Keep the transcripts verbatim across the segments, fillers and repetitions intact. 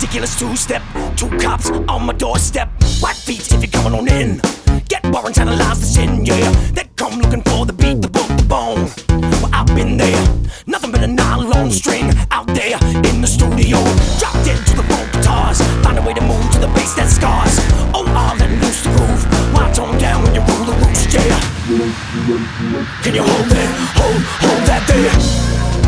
ridiculous two-step. Two cops on my doorstep. White feet if you're coming on in. Get warrants, analyze the sin, yeah. They come looking for the beat, the book, the bone. Well, I've been there. Nothing but a nylon string out there in the studio. Dropped into the folk guitars. Find a way to move to the bass that scars. Oh, I'll let loose the groove. Why tone down when you rule the roost, yeah. Can you hold that? Hold, hold that there.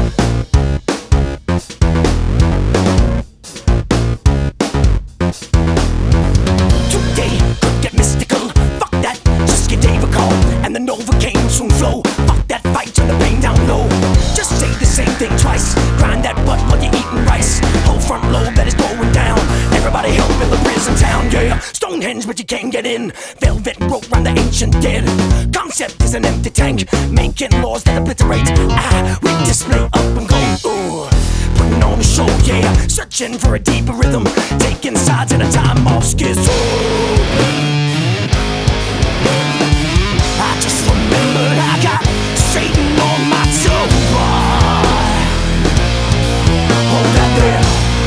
Novocaine soon flow. Fuck that fight, turn the pain down low. Just say the same thing twice. Grind that butt while you're eating rice. Whole front lobe that is going down. Everybody help in the prison town, yeah. Stonehenge, but you can't get in. Velvet rope round the ancient dead. Concept is an empty tank, making laws that obliterate. Ah, we display up and go. Ooh, putting on a show, yeah. Searching for a deeper rhythm, taking sides in a time of schizo. I just remembered I got Satan on my toe. Hold that there.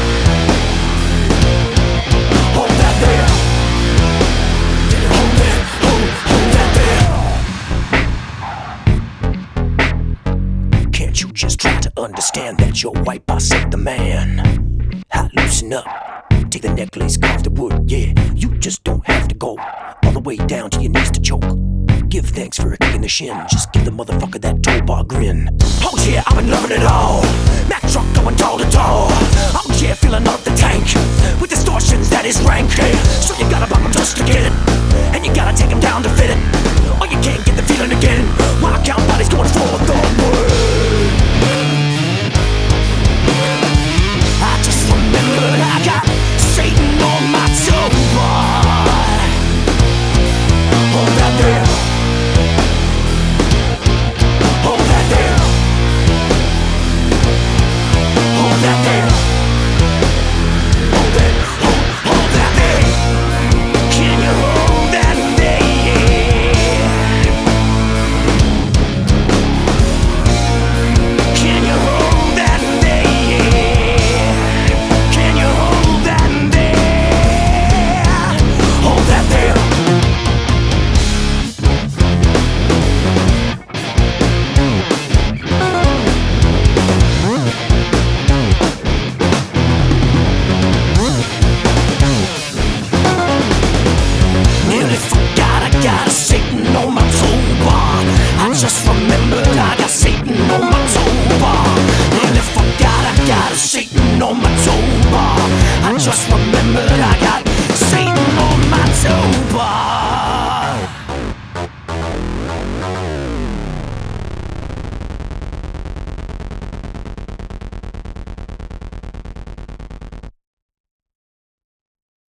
Hold that there. Hold that, hold, hold that there. Can't you just try to understand that your white boss ain't the man? I loosen up. Take the necklace, carve the wood, yeah. You just don't have to go all the way down to your knees to choke. Give thanks for a kick in the shin. Just give the motherfucker that toe bar grin. Oh yeah, I've been loving it all. Mack truck going toe to toe. Oh yeah, filling up the tank with distortions that is rank. Hey, so you gotta bump him just to get it, and you gotta take him down to fit it, or you can't get the feeling again. While count bodies going for the word. I just remembered I got Satan on my toe. Hold that there. Just remembered I got Satan on my toe bar. And if I forgot I got a Satan on my toe bar. I just remembered